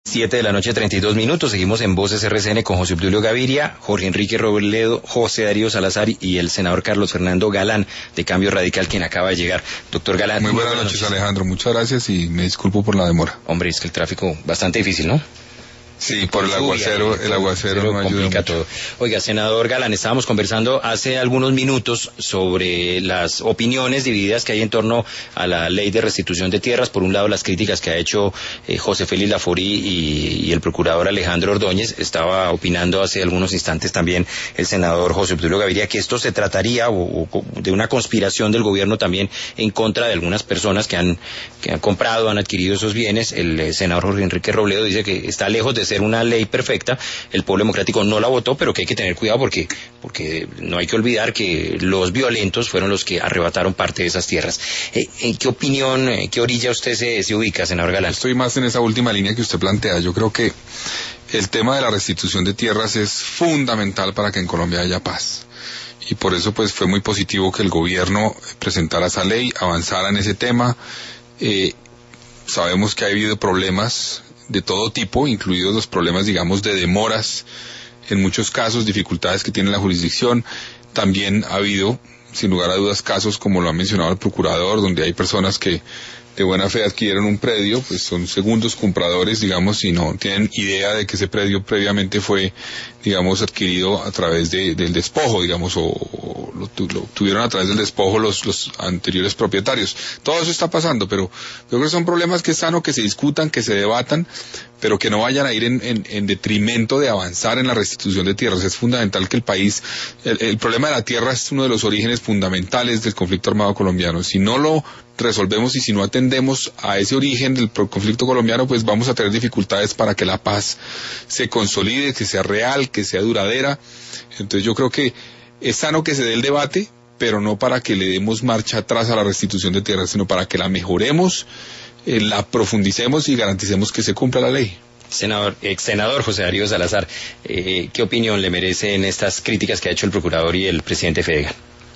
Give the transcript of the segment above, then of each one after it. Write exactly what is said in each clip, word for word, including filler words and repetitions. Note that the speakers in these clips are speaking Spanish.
Siete de la noche, treinta y dos minutos. Seguimos en Voces R C N con José Obdulio Gaviria, Jorge Enrique Robledo, José Darío Salazar y el senador Carlos Fernando Galán, de Cambio Radical, quien acaba de llegar. Doctor Galán. Muy buenas, muy buenas noches, noches, Alejandro. Muchas gracias y me disculpo por la demora. Hombre, es que el tráfico bastante difícil, ¿no? Sí, por el aguacero, el aguacero no complica todo. Oiga, senador Galán, estábamos conversando hace algunos minutos sobre las opiniones divididas que hay en torno a la ley de restitución de tierras. Por un lado, las críticas que ha hecho eh, José Félix Laforí y, y el procurador Alejandro Ordóñez. Estaba opinando hace algunos instantes también el senador José Obdulio Gaviria que esto se trataría o, o, de una conspiración del gobierno también en contra de algunas personas que han, que han comprado, han adquirido esos bienes. El eh, senador Jorge Enrique Robledo dice que está lejos de ser una ley perfecta, el pueblo democrático no la votó, pero que hay que tener cuidado porque porque no hay que olvidar que los violentos fueron los que arrebataron parte de esas tierras. Eh, ¿En qué opinión, en qué orilla usted se, se ubica, senador Galán? Estoy más en esa última línea que usted plantea. Yo creo que el tema de la restitución de tierras es fundamental para que en Colombia haya paz. Y por eso pues fue muy positivo que el gobierno presentara esa ley, avanzara en ese tema. Eh, sabemos que ha habido problemas de todo tipo, incluidos los problemas, digamos, de demoras, en muchos casos, dificultades que tiene la jurisdicción. También ha habido, sin lugar a dudas, casos, como lo ha mencionado el procurador, donde hay personas que de buena fe adquirieron un predio, pues son segundos compradores, digamos, y no tienen idea de que ese predio previamente fue, digamos, adquirido a través de, del despojo, digamos, o, o lo, lo obtuvieron a través del despojo los, los anteriores propietarios. Todo eso está pasando, pero yo creo que son problemas que es sano que se discutan, que se debatan, pero que no vayan a ir en, en, en detrimento de avanzar en la restitución de tierras. Es fundamental que el país, el, el problema de la tierra es uno de los orígenes fundamentales del conflicto armado colombiano. Si no lo resolvemos y si no atendemos a ese origen del conflicto colombiano, pues vamos a tener dificultades para que la paz se consolide, que sea real, que sea duradera. Entonces yo creo que es sano que se dé el debate, pero no para que le demos marcha atrás a la restitución de tierras, sino para que la mejoremos, eh, la profundicemos y garanticemos que se cumpla la ley. Senador, ex senador José Darío Salazar, eh, ¿qué opinión le merecen estas críticas que ha hecho el procurador y el presidente Fedegan?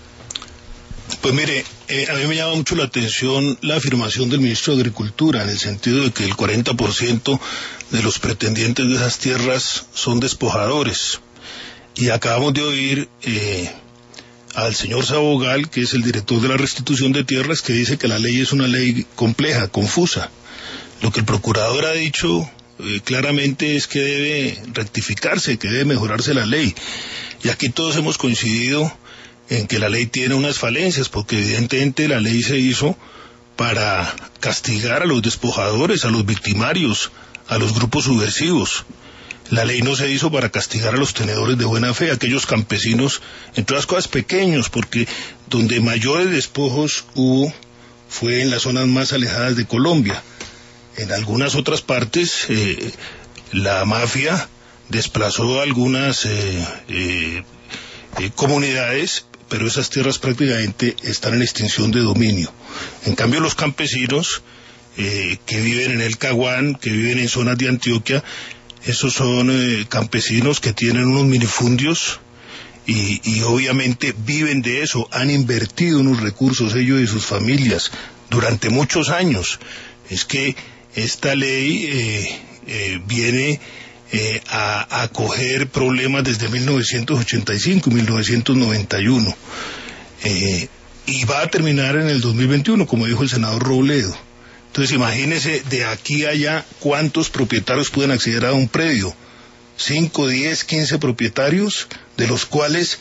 Pues mire, eh, a mí me llama mucho la atención la afirmación del ministro de Agricultura, en el sentido de que el cuarenta por ciento de los pretendientes de esas tierras son despojadores. Y acabamos de oír eh, al señor Sabogal, que es el director de la restitución de tierras, que dice que la ley es una ley compleja, confusa. Lo que el procurador ha dicho eh, claramente es que debe rectificarse, que debe mejorarse la ley. Y aquí todos hemos coincidido en que la ley tiene unas falencias, porque evidentemente la ley se hizo para castigar a los despojadores, a los victimarios, a los grupos subversivos. La ley no se hizo para castigar a los tenedores de buena fe, a aquellos campesinos, entre otras cosas pequeños, porque donde mayores despojos hubo fue en las zonas más alejadas de Colombia. En algunas otras partes eh, la mafia desplazó a algunas eh, eh, eh, comunidades, pero esas tierras prácticamente están en extinción de dominio. En cambio, los campesinos eh, que viven en el Caguán, que viven en zonas de Antioquia, esos son eh, campesinos que tienen unos minifundios y, y obviamente viven de eso, han invertido unos recursos ellos y sus familias durante muchos años. Es que esta ley eh, eh, viene Eh, a, a coger problemas desde mil novecientos ochenta y cinco y mil novecientos noventa y uno eh, y va a terminar en el dos mil veintiuno, como dijo el senador Robledo. Entonces imagínese de aquí a allá cuántos propietarios pueden acceder a un predio, cinco, diez, quince propietarios, de los cuales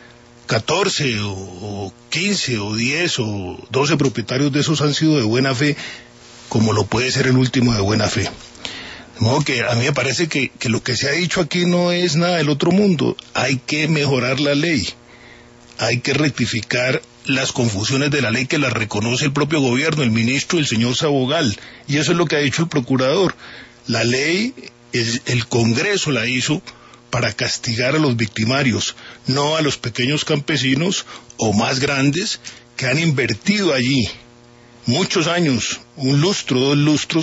catorce o, o quince o diez o doce propietarios de esos han sido de buena fe, como lo puede ser el último de buena fe. De modo que a mí me parece que, que lo que se ha dicho aquí no es nada del otro mundo. Hay que mejorar la ley, hay que rectificar las confusiones de la ley que las reconoce el propio gobierno, el ministro, el señor Sabogal, y eso es lo que ha dicho el procurador. La ley, es, el Congreso la hizo para castigar a los victimarios, no a los pequeños campesinos o más grandes que han invertido allí muchos años, un lustro, dos lustros,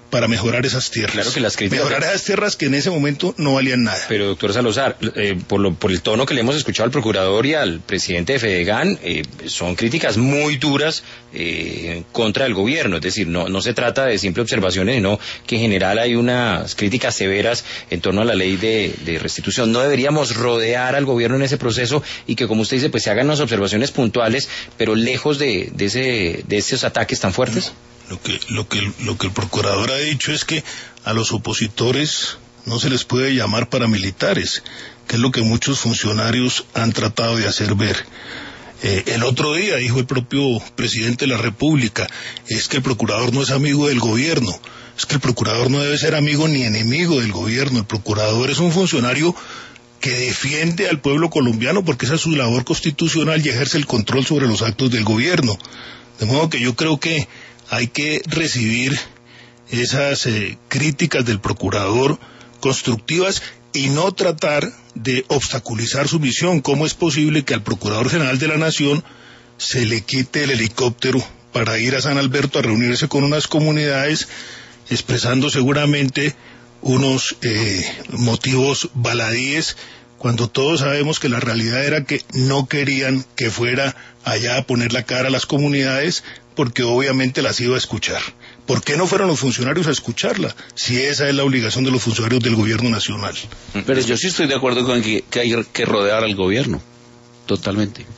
para mejorar esas tierras. Claro que las críticas... Mejorar esas tierras que en ese momento no valían nada. Pero, doctor Salazar, eh, por, lo, por el tono que le hemos escuchado al procurador y al presidente de Fedegan, eh, son críticas muy duras eh, contra el gobierno. Es decir, no, no se trata de simples observaciones, sino que en general hay unas críticas severas en torno a la ley de, de restitución. No deberíamos rodear al gobierno en ese proceso y que, como usted dice, pues se hagan unas observaciones puntuales, pero lejos de, de, ese, de esos ataques tan fuertes. No. Lo que, lo que, lo que el procurador ha dicho es que a los opositores no se les puede llamar paramilitares, que es lo que muchos funcionarios han tratado de hacer ver. Eh, el otro día dijo el propio presidente de la República, es que el procurador no es amigo del gobierno, es que el procurador no debe ser amigo ni enemigo del gobierno, el procurador es un funcionario que defiende al pueblo colombiano porque esa es su labor constitucional y ejerce el control sobre los actos del gobierno. De modo que yo creo que hay que recibir esas eh, críticas del procurador constructivas y no tratar de obstaculizar su misión. ¿Cómo es posible que al Procurador General de la Nación se le quite el helicóptero para ir a San Alberto a reunirse con unas comunidades expresando seguramente unos eh, motivos baladíes, cuando todos sabemos que la realidad era que no querían que fuera allá a poner la cara a las comunidades, porque obviamente las iba a escuchar? ¿Por qué no fueron los funcionarios a escucharla, si esa es la obligación de los funcionarios del gobierno nacional? Pero yo sí estoy de acuerdo con que, que hay que rodear al gobierno, totalmente.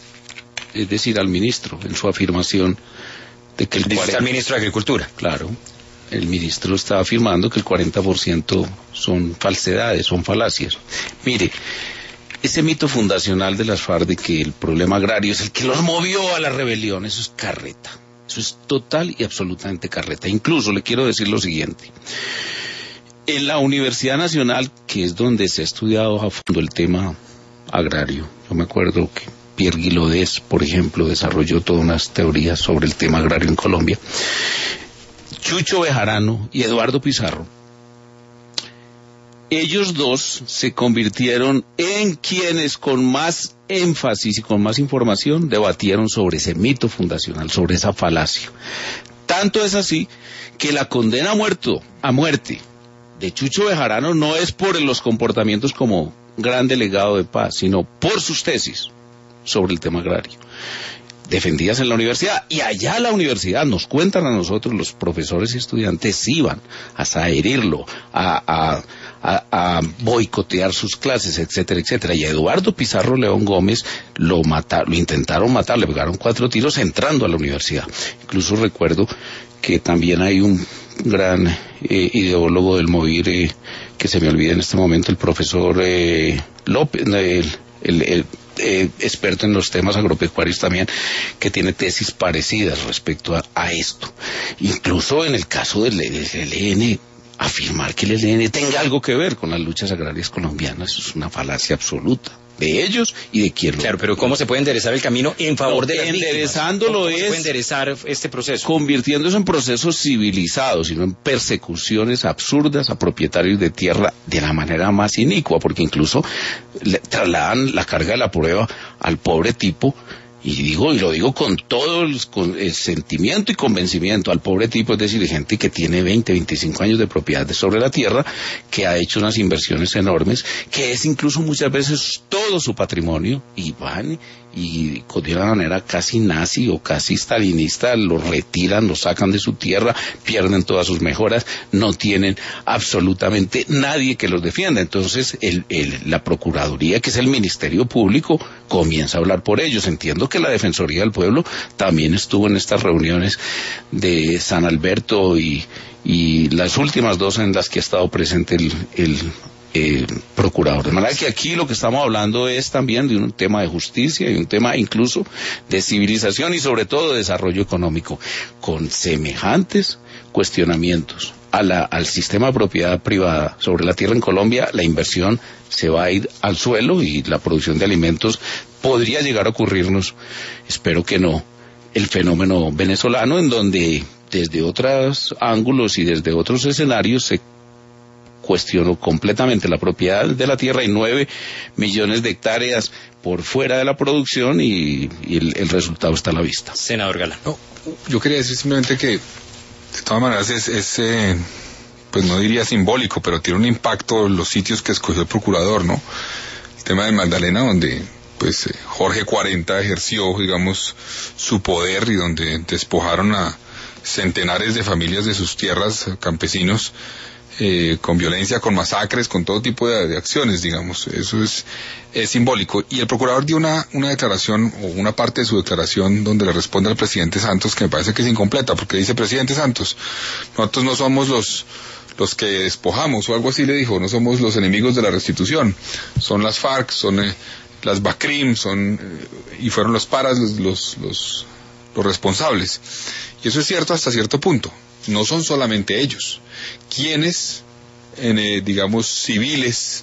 Es decir, al ministro, en su afirmación de que el cuarenta... cuarenta... al ministro de Agricultura. Claro, el ministro está afirmando que el cuarenta por ciento son falsedades, son falacias. Mire, ese mito fundacional de las FARC de que el problema agrario es el que los movió a la rebelión, eso es carreta, eso es total y absolutamente carreta. Incluso le quiero decir lo siguiente: en la Universidad Nacional, que es donde se ha estudiado a fondo el tema agrario, yo me acuerdo que Pierre Guilodés, por ejemplo, desarrolló todas unas teorías sobre el tema agrario en Colombia. Chucho Bejarano y Eduardo Pizarro, ellos dos se convirtieron en quienes con más énfasis y con más información debatieron sobre ese mito fundacional, sobre esa falacia. Tanto es así que la condena a, muerto, a muerte de Chucho Bejarano no es por los comportamientos como gran delegado de paz, sino por sus tesis sobre el tema agrario, defendidas en la universidad. Y allá la universidad, nos cuentan a nosotros, los profesores y estudiantes iban a herirlo, a, a, a, a boicotear sus clases, etcétera, etcétera. Y a Eduardo Pizarro León Gómez lo mataron, lo intentaron matar, le pegaron cuatro tiros entrando a la universidad. Incluso recuerdo que también hay un gran eh, ideólogo del Movir, eh, que se me olvida en este momento, el profesor eh, López, el, el, el Eh, experto en los temas agropecuarios también, que tiene tesis parecidas respecto a, a esto. Incluso en el caso del, del E L N, afirmar que el E L N tenga algo que ver con las luchas agrarias colombianas es una falacia absoluta de ellos y de quien lo... Claro, pero ¿cómo se puede enderezar el camino en favor no, de las víctimas? Enderezándolo ¿Cómo es... se puede enderezar este proceso? Convirtiéndose en procesos civilizados, sino en persecuciones absurdas a propietarios de tierra de la manera más inicua, porque incluso le trasladan la carga de la prueba al pobre tipo. Y digo, y lo digo con todo el, con el sentimiento y convencimiento, al pobre tipo, es decir, gente que tiene veinte, veinticinco años de propiedad sobre la tierra, que ha hecho unas inversiones enormes, que es incluso muchas veces todo su patrimonio, y van y de una manera casi nazi o casi stalinista los retiran, los sacan de su tierra, pierden todas sus mejoras, no tienen absolutamente nadie que los defienda. Entonces el, el, la Procuraduría, que es el Ministerio Público, comienza a hablar por ellos. Entiendo que la Defensoría del Pueblo también estuvo en estas reuniones de San Alberto y, y las últimas dos en las que ha estado presente el, el Eh, procurador. De manera que aquí lo que estamos hablando es también de un tema de justicia y un tema incluso de civilización y sobre todo de desarrollo económico, con semejantes cuestionamientos a la, al sistema de propiedad privada sobre la tierra en Colombia. La inversión se va a ir al suelo y la producción de alimentos podría llegar a ocurrirnos, espero que no, el fenómeno venezolano, en donde desde otros ángulos y desde otros escenarios se cuestionó completamente la propiedad de la tierra y nueve millones de hectáreas por fuera de la producción y, y el, el resultado está a la vista. Senador Galán. No, yo quería decir simplemente que De todas maneras es, es eh, pues no diría simbólico, pero tiene un impacto los sitios que escogió el procurador, ¿no? El tema de Magdalena, donde pues eh, Jorge cuarenta ejerció, digamos, su poder y donde despojaron a centenares de familias de sus tierras, campesinos, eh, con violencia, con masacres, con todo tipo de, de acciones, digamos. Eso es, es simbólico. Y el procurador dio una, una declaración, o una parte de su declaración, donde le responde al presidente Santos, que me parece que es incompleta, porque dice: presidente Santos, nosotros no somos los los que despojamos, o algo así le dijo, no somos los enemigos de la restitución, son las FARC, son eh, las BACRIM, son, eh, y fueron los paras los, los, los, los responsables. Y eso es cierto hasta cierto punto. No son solamente ellos. Quienes, en, eh, digamos, civiles,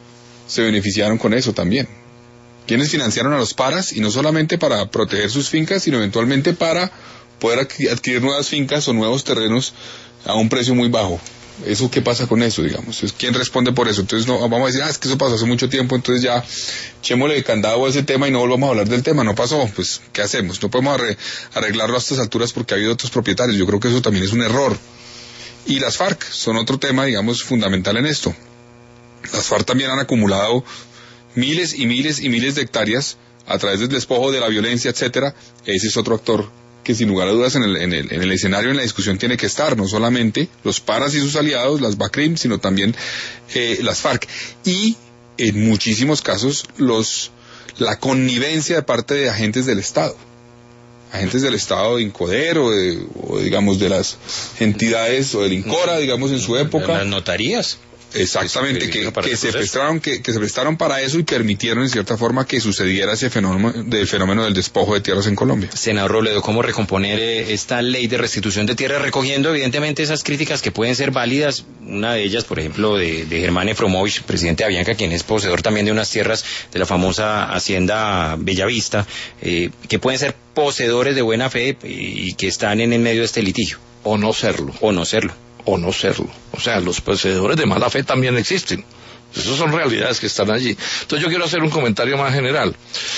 se beneficiaron con eso también. Quienes financiaron a los paras, y no solamente para proteger sus fincas, sino eventualmente para poder adquirir nuevas fincas o nuevos terrenos a un precio muy bajo. ¿Eso qué pasa con eso, digamos? ¿Quién responde por eso? Entonces no vamos a decir, ah, es que eso pasó hace mucho tiempo, entonces ya echémosle de candado a ese tema y no volvamos a hablar del tema. No pasó, pues ¿qué hacemos? No podemos arreglarlo a estas alturas porque ha habido otros propietarios. Yo creo que eso también es un error. Y las FARC son otro tema, digamos, fundamental en esto. Las FARC también han acumulado miles y miles y miles de hectáreas a través del despojo, de la violencia, etcétera. Ese es otro actor que sin lugar a dudas en el, en el, en el escenario, en la discusión tiene que estar, no solamente los paras y sus aliados, las BACRIM, sino también eh, las FARC. Y en muchísimos casos los la connivencia de parte de agentes del Estado. Agentes del Estado de Incoder o, de, o digamos de las entidades o del INCORA, digamos en su época. Las notarías. Exactamente, que, que se prestaron que, que se prestaron para eso y permitieron en cierta forma que sucediera ese fenómeno del fenómeno del despojo de tierras en Colombia. Senador Robledo, ¿cómo recomponer eh, esta ley de restitución de tierras, recogiendo evidentemente esas críticas que pueden ser válidas? Una de ellas, por ejemplo, de, de Germán Efromovich, presidente de Avianca, quien es poseedor también de unas tierras de la famosa hacienda Bellavista, eh, que pueden ser poseedores de buena fe y que están en el medio de este litigio. O no serlo. O no serlo. o no serlo. O sea, los poseedores de mala fe también existen. Esas son realidades que están allí. Entonces yo quiero hacer un comentario más general.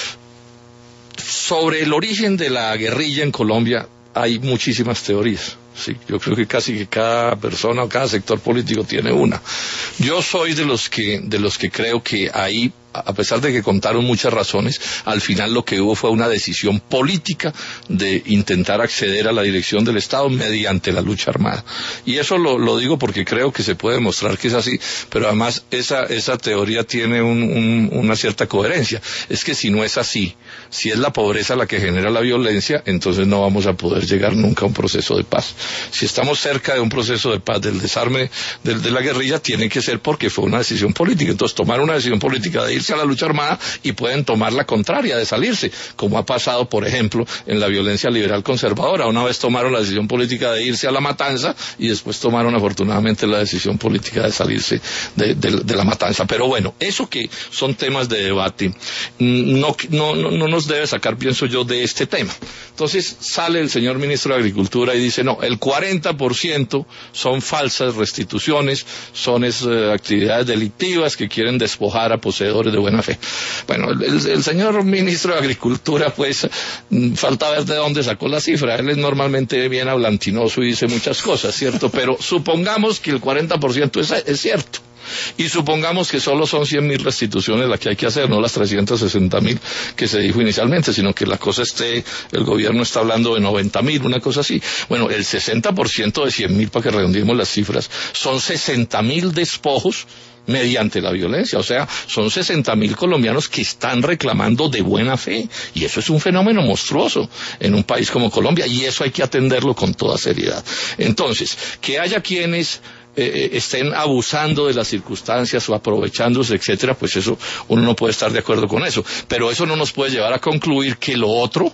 Sobre el origen de la guerrilla en Colombia hay muchísimas teorías. Sí, yo creo que casi que cada persona o cada sector político tiene una. Yo soy de los que, de los que creo que ahí, a pesar de que contaron muchas razones, al final lo que hubo fue una decisión política de intentar acceder a la dirección del Estado mediante la lucha armada. Y eso lo, lo digo porque creo que se puede demostrar que es así, pero además esa, esa teoría tiene un, un, una cierta coherencia. Es que si no es así, si es la pobreza la que genera la violencia, entonces no vamos a poder llegar nunca a un proceso de paz. Si estamos cerca de un proceso de paz, del desarme de, de la guerrilla, tiene que ser porque fue una decisión política. Entonces tomar una decisión política de irse a la lucha armada y pueden tomar la contraria, de salirse, como ha pasado, por ejemplo, en la violencia liberal conservadora. Una vez tomaron la decisión política de irse a la matanza y después tomaron afortunadamente la decisión política de salirse de, de, de la matanza. Pero bueno, eso que son temas de debate, no, no, no, no nos debe sacar, pienso yo, de este tema. Entonces sale el señor ministro de Agricultura y dice, no, el cuarenta por ciento son falsas restituciones, son es, eh, actividades delictivas que quieren despojar a poseedores de buena fe. Bueno, el, el, el señor ministro de Agricultura, pues, falta ver de dónde sacó la cifra. Él es normalmente bien hablantinoso y dice muchas cosas, ¿cierto? Pero supongamos que el cuarenta por ciento es, es cierto. Y supongamos que solo son cien mil restituciones las que hay que hacer, no las trescientas sesenta mil que se dijo inicialmente, sino que la cosa esté, el gobierno está hablando de noventa mil, una cosa así. Bueno, el sesenta por ciento de cien mil, para que redondeemos las cifras, son sesenta mil despojos mediante la violencia. O sea, son sesenta mil colombianos que están reclamando de buena fe, y eso es un fenómeno monstruoso en un país como Colombia, y eso hay que atenderlo con toda seriedad. Entonces, que haya quienes Eh, estén abusando de las circunstancias o aprovechándose, etcétera, pues eso, uno no puede estar de acuerdo con eso, pero eso no nos puede llevar a concluir que lo otro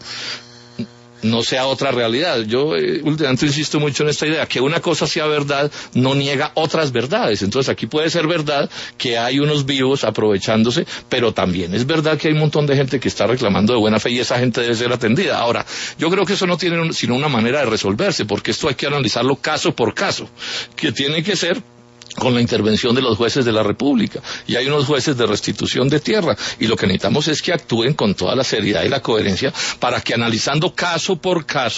no sea otra realidad. Yo eh, últimamente insisto mucho en esta idea, que una cosa sea verdad no niega otras verdades. Entonces aquí puede ser verdad que hay unos vivos aprovechándose, pero también es verdad que hay un montón de gente que está reclamando de buena fe y esa gente debe ser atendida. Ahora, yo creo que eso no tiene un, sino una manera de resolverse, porque esto hay que analizarlo caso por caso, que tiene que ser con la intervención de los jueces de la República, y hay unos jueces de restitución de tierra, y lo que necesitamos es que actúen con toda la seriedad y la coherencia para que, analizando caso por caso,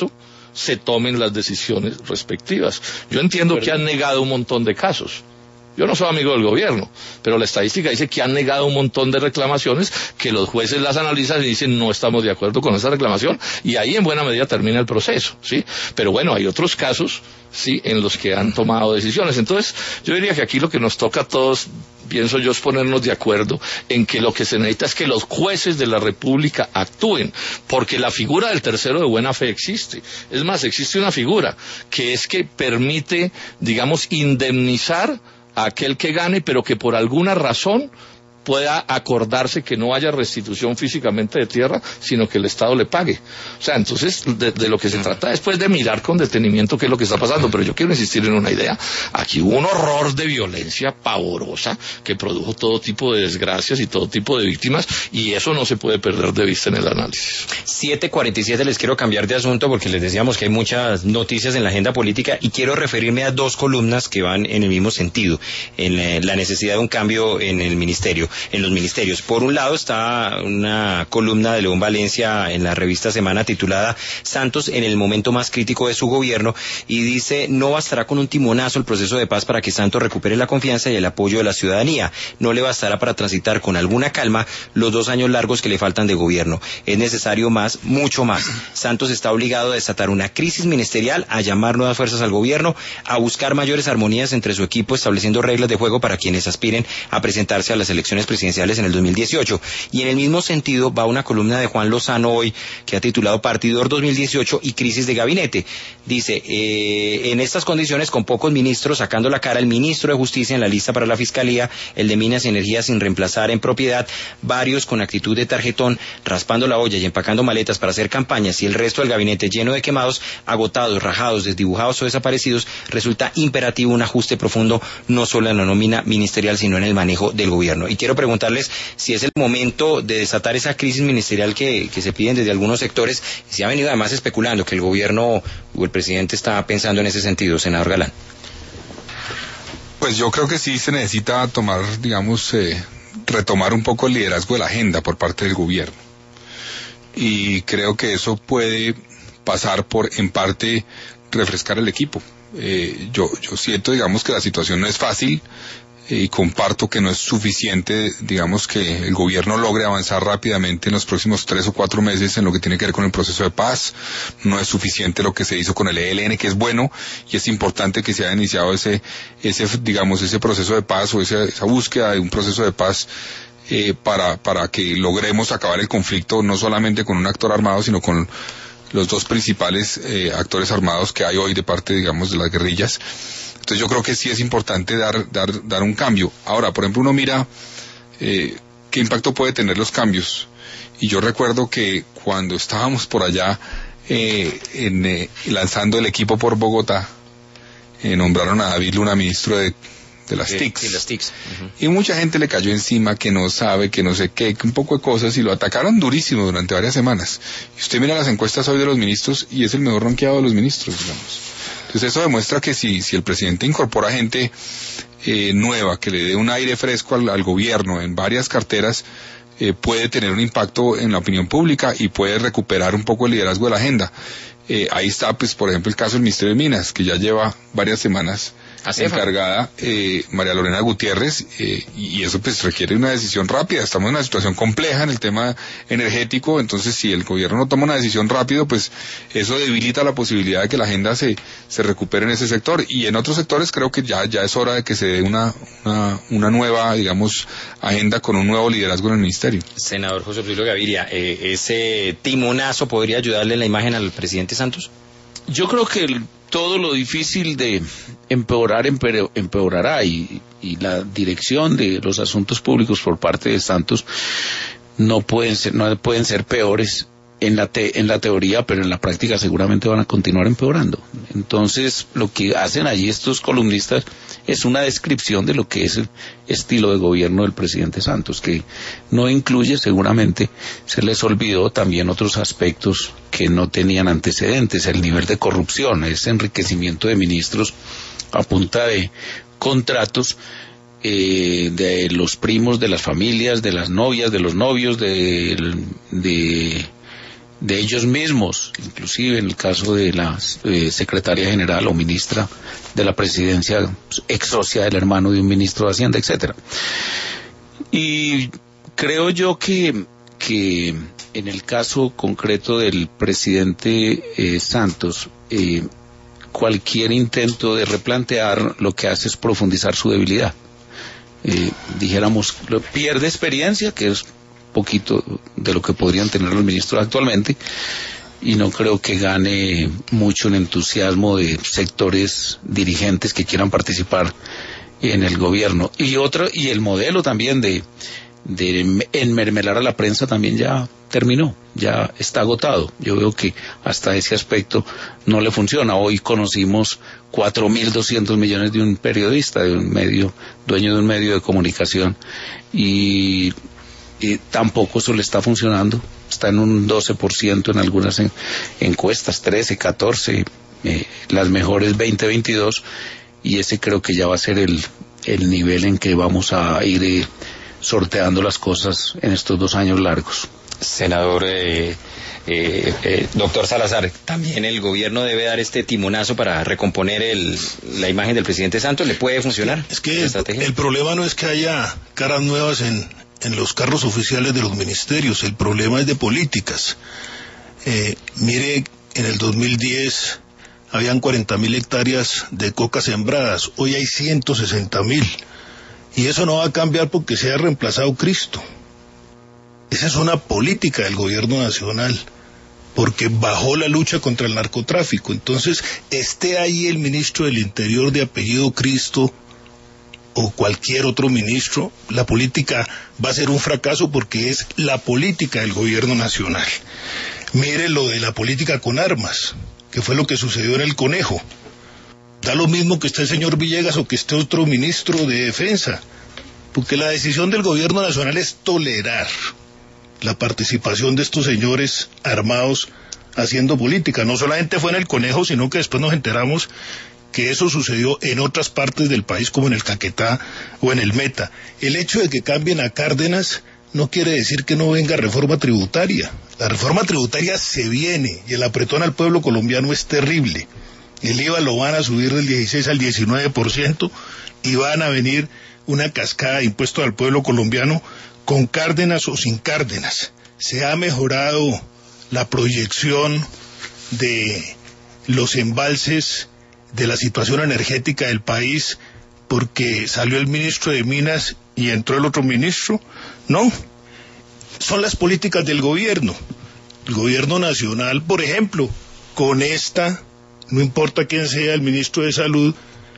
se tomen las decisiones respectivas. Yo entiendo que han negado un montón de casos. Yo no soy amigo del gobierno, pero la estadística dice que han negado un montón de reclamaciones, que los jueces las analizan y dicen no estamos de acuerdo con esa reclamación, y ahí en buena medida termina el proceso, ¿sí? Pero bueno, hay otros casos, sí, en los que han tomado decisiones. Entonces, yo diría que aquí lo que nos toca a todos, pienso yo, es ponernos de acuerdo en que lo que se necesita es que los jueces de la República actúen, porque la figura del tercero de buena fe existe. Es más, existe una figura que es que permite, digamos, indemnizar a aquel que gane, pero que por alguna razón pueda acordarse que no haya restitución físicamente de tierra, sino que el Estado le pague. O sea, entonces, de, de lo que se trata es pues de mirar con detenimiento qué es lo que está pasando, pero yo quiero insistir en una idea. Aquí hubo un horror de violencia pavorosa que produjo todo tipo de desgracias y todo tipo de víctimas, y eso no se puede perder de vista en el análisis. siete cuarenta y siete, les quiero cambiar de asunto porque les decíamos que hay muchas noticias en la agenda política y quiero referirme a dos columnas que van en el mismo sentido, en la necesidad de un cambio en el ministerio. En los ministerios. Por un lado está una columna de León Valencia en la revista Semana titulada Santos en el momento más crítico de su gobierno, y dice: no bastará con un timonazo el proceso de paz para que Santos recupere la confianza y el apoyo de la ciudadanía. No le bastará para transitar con alguna calma los dos años largos que le faltan de gobierno. Es necesario más, mucho más. Santos está obligado a desatar una crisis ministerial, a llamar nuevas fuerzas al gobierno, a buscar mayores armonías entre su equipo, estableciendo reglas de juego para quienes aspiren a presentarse a las elecciones presidenciales en el dos mil dieciocho. Y en el mismo sentido va una columna de Juan Lozano hoy que ha titulado Partidor dos mil dieciocho y crisis de gabinete. Dice, eh, en estas condiciones, con pocos ministros sacando la cara, el ministro de Justicia en la lista para la Fiscalía, el de Minas y Energía sin reemplazar en propiedad, varios con actitud de tarjetón, raspando la olla y empacando maletas para hacer campañas, y el resto del gabinete lleno de quemados, agotados, rajados, desdibujados o desaparecidos, resulta imperativo un ajuste profundo no solo en la nómina ministerial, sino en el manejo del gobierno. Y quiero preguntarles si es el momento de desatar esa crisis ministerial que, que se piden desde algunos sectores, y se ha venido además especulando que el gobierno o el presidente está pensando en ese sentido, senador Galán. Pues yo creo que sí se necesita tomar, digamos, eh, retomar un poco el liderazgo de la agenda por parte del gobierno. Y creo que eso puede pasar por, en parte, refrescar el equipo. Eh, yo, yo siento, digamos, que la situación no es fácil, y comparto que no es suficiente, digamos, que el gobierno logre avanzar rápidamente en los próximos tres o cuatro meses en lo que tiene que ver con el proceso de paz. No es suficiente lo que se hizo con el E L N, que es bueno, y es importante que se haya iniciado ese, ese, digamos, ese proceso de paz o esa, esa búsqueda de un proceso de paz eh, para, para que logremos acabar el conflicto no solamente con un actor armado, sino con los dos principales eh, actores armados que hay hoy de parte, digamos, de las guerrillas. Entonces yo creo que sí es importante dar, dar, dar un cambio. Ahora, por ejemplo, uno mira eh, qué impacto puede tener los cambios. Y yo recuerdo que cuando estábamos por allá eh, en, eh, lanzando el equipo por Bogotá, eh, nombraron a David Luna ministro de, de las sí, T I Cs. Sí, las T I Cs. Uh-huh. Y mucha gente le cayó encima que no sabe, que no sé qué, que un poco de cosas, y lo atacaron durísimo durante varias semanas. Y usted mira las encuestas hoy de los ministros y es el mejor ranqueado de los ministros, digamos. Entonces eso demuestra que si, si el presidente incorpora gente eh, nueva, que le dé un aire fresco al, al gobierno en varias carteras, eh, puede tener un impacto en la opinión pública y puede recuperar un poco el liderazgo de la agenda. Eh, ahí está, pues, por ejemplo, el caso del Ministerio de Minas, que ya lleva varias semanas encargada eh, María Lorena Gutiérrez, eh, y eso pues requiere una decisión rápida. Estamos en una situación compleja en el tema energético, entonces si el gobierno no toma una decisión rápido, pues eso debilita la posibilidad de que la agenda se, se recupere en ese sector, y en otros sectores creo que ya, ya es hora de que se dé una, una, una nueva, digamos, agenda con un nuevo liderazgo en el ministerio. Senador José Obdulio Gaviria, eh, ¿ese timonazo podría ayudarle en la imagen al presidente Santos? Yo creo que el, todo lo difícil de empeorar empeor, empeorará, y, y la dirección de los asuntos públicos por parte de Santos no pueden ser, no pueden ser peores en la, te, en la teoría, pero en la práctica seguramente van a continuar empeorando. Entonces, lo que hacen allí estos columnistas es una descripción de lo que es el estilo de gobierno del presidente Santos, que no incluye, seguramente, se les olvidó también otros aspectos que no tenían antecedentes: el nivel de corrupción, ese enriquecimiento de ministros a punta de contratos, eh, de los primos, de las familias, de las novias, de los novios, de, de de ellos mismos, inclusive en el caso de la eh, secretaria general o ministra de la presidencia, ex socia del hermano de un ministro de Hacienda, etcétera. Y creo yo que, que en el caso concreto del presidente eh, Santos, eh, cualquier intento de replantear lo que hace es profundizar su debilidad. Eh, dijéramos, pierde experiencia, que es poquito de lo que podrían tener los ministros actualmente, y no creo que gane mucho en entusiasmo de sectores dirigentes que quieran participar en el gobierno. Y otro, y el modelo también de, de enmermelar a la prensa también ya terminó, ya está agotado. Yo veo que hasta ese aspecto no le funciona. Hoy conocimos cuatro mil doscientos millones de un periodista, de un medio, dueño de un medio de comunicación, y y tampoco eso le está funcionando. Está en un doce por ciento en algunas en, encuestas, trece, catorce, eh, las mejores veinte, veintidós, y ese creo que ya va a ser el, el nivel en que vamos a ir eh, sorteando las cosas en estos dos años largos. Senador, eh, eh, eh, doctor Salazar, ¿también el gobierno debe dar este timonazo para recomponer el, la imagen del presidente Santos? ¿Le puede funcionar? Es que el, el problema no es que haya caras nuevas en en los carros oficiales de los ministerios, el problema es de políticas. Eh, mire, en el dos mil diez habían cuarenta mil hectáreas de coca sembradas, hoy hay ciento sesenta mil, y eso no va a cambiar porque se haya reemplazado Cristo. Esa es una política del gobierno nacional, porque bajó la lucha contra el narcotráfico. Entonces, esté ahí el ministro del Interior de apellido Cristo, o cualquier otro ministro, la política va a ser un fracaso porque es la política del gobierno nacional. Mire lo de la política con armas, que fue lo que sucedió en el Conejo. Da lo mismo que esté el señor Villegas o que esté otro ministro de Defensa, porque la decisión del gobierno nacional es tolerar la participación de estos señores armados haciendo política. No solamente fue en el Conejo, sino que después nos enteramos que eso sucedió en otras partes del país, como en el Caquetá o en el Meta. El hecho de que cambien a Cárdenas no quiere decir que no venga reforma tributaria. La reforma tributaria se viene, y el apretón al pueblo colombiano es terrible. El I V A lo van a subir del dieciséis al diecinueve por ciento, y van a venir una cascada de impuestos al pueblo colombiano, con Cárdenas o sin Cárdenas. Se ha mejorado la proyección de los embalses, de la situación energética del país, porque salió el ministro de Minas y entró el otro ministro. No, son las políticas del gobierno. El gobierno nacional, por ejemplo, con esta, no importa quién sea el ministro de Salud,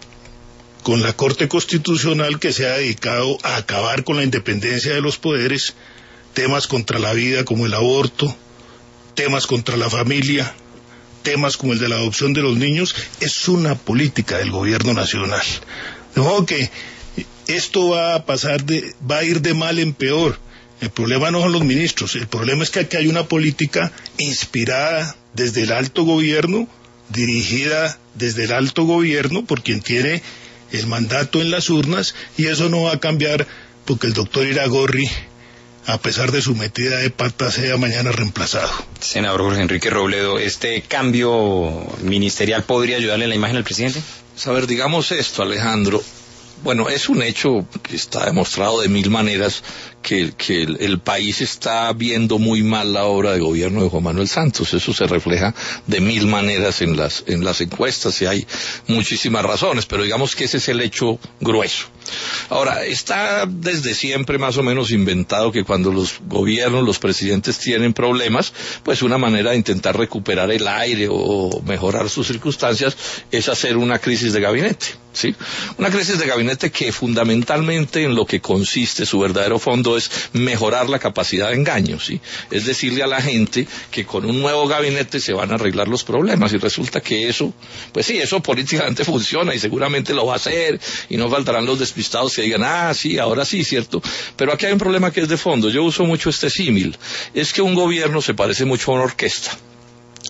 con la Corte Constitucional, que se ha dedicado a acabar con la independencia de los poderes, temas contra la vida como el aborto, temas contra la familia, temas como el de la adopción de los niños, es una política del gobierno nacional. De modo que esto va a pasar de, va a ir de mal en peor. El problema no son los ministros, el problema es que aquí hay una política inspirada desde el alto gobierno, dirigida desde el alto gobierno por quien tiene el mandato en las urnas, y eso no va a cambiar porque el doctor Iragorri, a pesar de su metida de pata, sea mañana reemplazado. Senador Jorge Enrique Robledo, ¿este cambio ministerial podría ayudarle a la imagen del presidente? A ver, digamos esto, Alejandro. Bueno, es un hecho que está demostrado de mil maneras que, que el, el país está viendo muy mal la obra de gobierno de Juan Manuel Santos. Eso se refleja de mil maneras en las, en las encuestas, y hay muchísimas razones, pero digamos que ese es el hecho grueso. Ahora, está desde siempre más o menos inventado que cuando los gobiernos, los presidentes tienen problemas, pues una manera de intentar recuperar el aire o mejorar sus circunstancias es hacer una crisis de gabinete, ¿sí? Una crisis de gabinete que fundamentalmente en lo que consiste su verdadero fondo es mejorar la capacidad de engaño, ¿sí? Es decirle a la gente que con un nuevo gabinete se van a arreglar los problemas, y resulta que eso, pues sí, eso políticamente funciona y seguramente lo va a hacer, y no faltarán los despistados que digan, ah, sí, ahora sí, cierto, pero aquí hay un problema que es de fondo. Yo uso mucho este símil, es que un gobierno se parece mucho a una orquesta.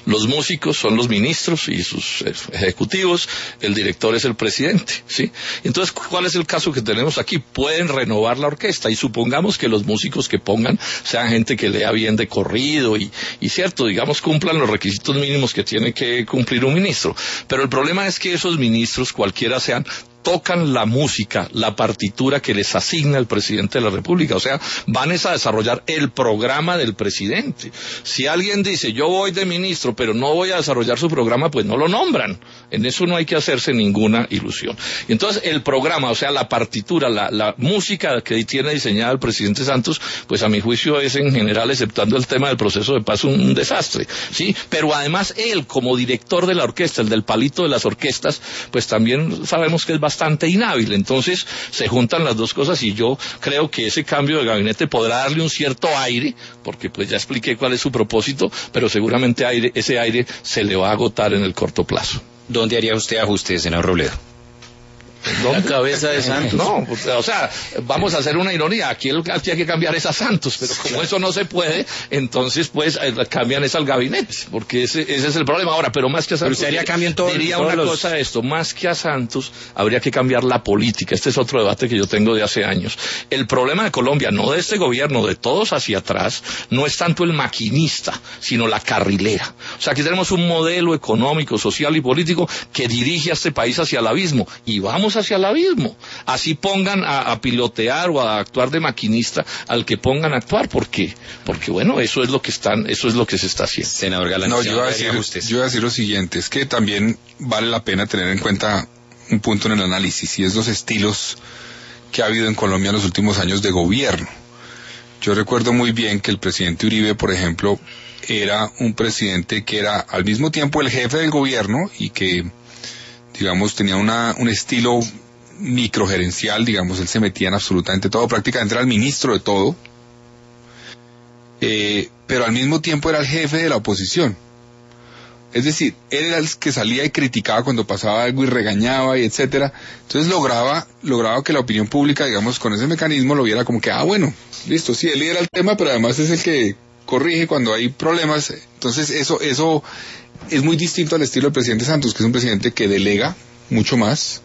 Los músicos son los ministros y sus ejecutivos, el director es el presidente, ¿sí? Entonces, ¿cuál es el caso que tenemos aquí? Pueden renovar la orquesta y supongamos que los músicos que pongan sean gente que lea bien de corrido y, y cierto, digamos, cumplan los requisitos mínimos que tiene que cumplir un ministro. Pero el problema es que esos ministros, cualquiera sean, tocan la música, la partitura que les asigna el presidente de la República, o sea, van a desarrollar el programa del presidente. Si alguien dice, yo voy de ministro, pero no voy a desarrollar su programa, pues no lo nombran. En eso no hay que hacerse ninguna ilusión. Y entonces, el programa, o sea, la partitura, la, la música que tiene diseñada el presidente Santos, pues a mi juicio es en general, exceptando el tema del proceso de paz, un, un desastre, ¿sí? Pero además, él, como director de la orquesta, el del palito de las orquestas, pues también sabemos que es bastante bastante inhábil. Entonces se juntan las dos cosas y yo creo que ese cambio de gabinete podrá darle un cierto aire, porque pues ya expliqué cuál es su propósito, pero seguramente aire, ese aire se le va a agotar en el corto plazo. ¿Dónde haría usted ajustes, senador Robledo? La cabeza de Santos. No, o sea, vamos a hacer una ironía. Aquí el que hay que cambiar es a Santos, pero como eso no se puede, entonces pues cambian es al gabinete, porque ese, ese es el problema. Ahora, pero más que a Santos, haría cambio en todo, diría una los... cosa de esto, más que a Santos, habría que cambiar la política. Este es otro debate que yo tengo de hace años. El problema de Colombia, no de este gobierno, de todos hacia atrás, no es tanto el maquinista, sino la carrilera. O sea, aquí tenemos un modelo económico, social y político que dirige a este país hacia el abismo, y vamos hacia el abismo. Así pongan a, a pilotear o a actuar de maquinista al que pongan a actuar. ¿Por qué? Porque bueno, eso es lo que están, eso es lo que se está haciendo. Senador Galán, no, yo iba a decir, yo iba a decir lo siguiente, es que también vale la pena tener en cuenta un punto en el análisis, y es los estilos que ha habido en Colombia en los últimos años de gobierno. Yo recuerdo muy bien que el presidente Uribe, por ejemplo, era un presidente que era al mismo tiempo el jefe del gobierno y que, digamos, tenía una, un estilo microgerencial, digamos, él se metía en absolutamente todo, prácticamente era el ministro de todo, eh, pero al mismo tiempo era el jefe de la oposición. Es decir, él era el que salía y criticaba cuando pasaba algo y regañaba y etcétera. Entonces lograba, lograba que la opinión pública, digamos, con ese mecanismo lo viera como que, ah, bueno, listo, sí, él lidera el tema, pero además es el que corrige cuando hay problemas. Entonces eso, eso es muy distinto al estilo del presidente Santos, que es un presidente que delega mucho más,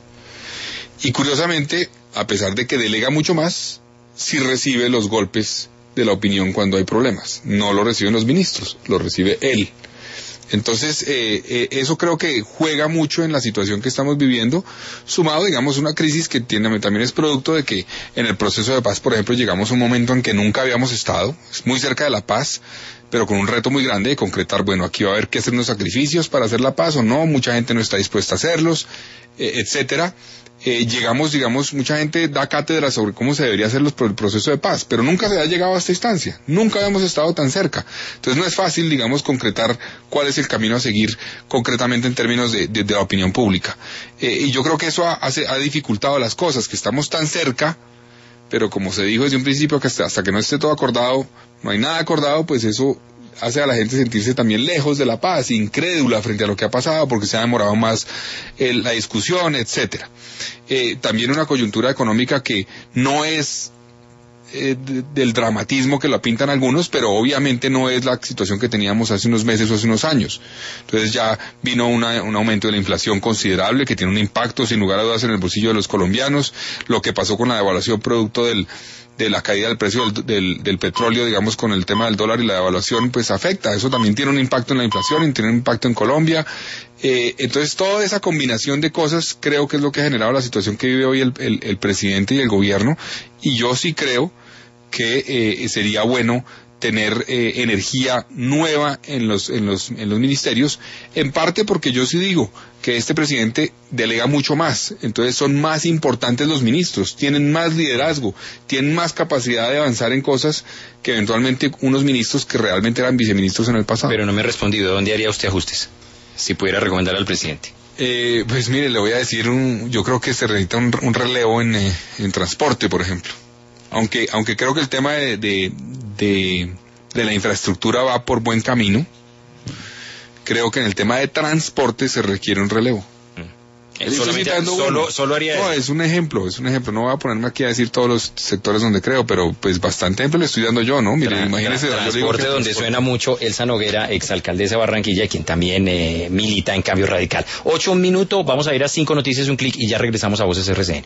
y curiosamente, a pesar de que delega mucho más, sí recibe los golpes de la opinión cuando hay problemas. No lo reciben los ministros, lo recibe él. Entonces, eh, eh, eso creo que juega mucho en la situación que estamos viviendo, sumado, digamos, una crisis que tiene, también es producto de que en el proceso de paz, por ejemplo, llegamos a un momento en que nunca habíamos estado, es muy cerca de la paz, pero con un reto muy grande de concretar, bueno, aquí va a haber que hacer unos sacrificios para hacer la paz o no, mucha gente no está dispuesta a hacerlos, eh, etcétera. Eh, llegamos, digamos, mucha gente da cátedra sobre cómo se debería hacer los, el proceso de paz, pero nunca se ha llegado a esta instancia, nunca habíamos estado tan cerca. Entonces no es fácil, digamos, concretar cuál es el camino a seguir concretamente en términos de, de, de la opinión pública. Eh, y yo creo que eso ha, hace, ha dificultado las cosas, que estamos tan cerca, pero como se dijo desde un principio, que hasta, hasta que no esté todo acordado, no hay nada acordado, pues eso hace a la gente sentirse también lejos de la paz, incrédula frente a lo que ha pasado, porque se ha demorado más eh, la discusión, etcétera. Eh, también una coyuntura económica que no es eh, de, del dramatismo que la pintan algunos, pero obviamente no es la situación que teníamos hace unos meses o hace unos años. Entonces ya vino una, un aumento de la inflación considerable que tiene un impacto sin lugar a dudas en el bolsillo de los colombianos. Lo que pasó con la devaluación producto del de la caída del precio del, del, del petróleo, digamos, con el tema del dólar y la devaluación, pues afecta. Eso también tiene un impacto en la inflación y tiene un impacto en Colombia. Eh, entonces, toda esa combinación de cosas creo que es lo que ha generado la situación que vive hoy el, el, el presidente y el gobierno. Y yo sí creo que eh, sería bueno tener eh, energía nueva en los, en los, en los ministerios, en parte porque yo sí digo que este presidente delega mucho más, entonces son más importantes los ministros, tienen más liderazgo, tienen más capacidad de avanzar en cosas que eventualmente unos ministros que realmente eran viceministros en el pasado. Pero no me he respondido, ¿dónde haría usted ajustes? Si pudiera recomendar al presidente. Eh, pues mire, le voy a decir, un, yo creo que se necesita un, un relevo en, eh, en transporte, por ejemplo. Aunque, aunque creo que el tema de, de, de, de la infraestructura va por buen camino, creo que en el tema de transporte se requiere un relevo. Solamente, solo, solo haría no, eso. es un ejemplo, es un ejemplo. No voy a ponerme aquí a decir todos los sectores donde creo, pero pues bastante ejemplo le estoy dando yo, ¿no? Mire, Tra imagínese. tra transporte, donde transporte. Suena mucho Elsa Noguera, exalcaldesa de Barranquilla, quien también eh, milita en Cambio Radical. Ocho un minuto, vamos a ir a cinco noticias, un clic y ya regresamos a Voces R C N.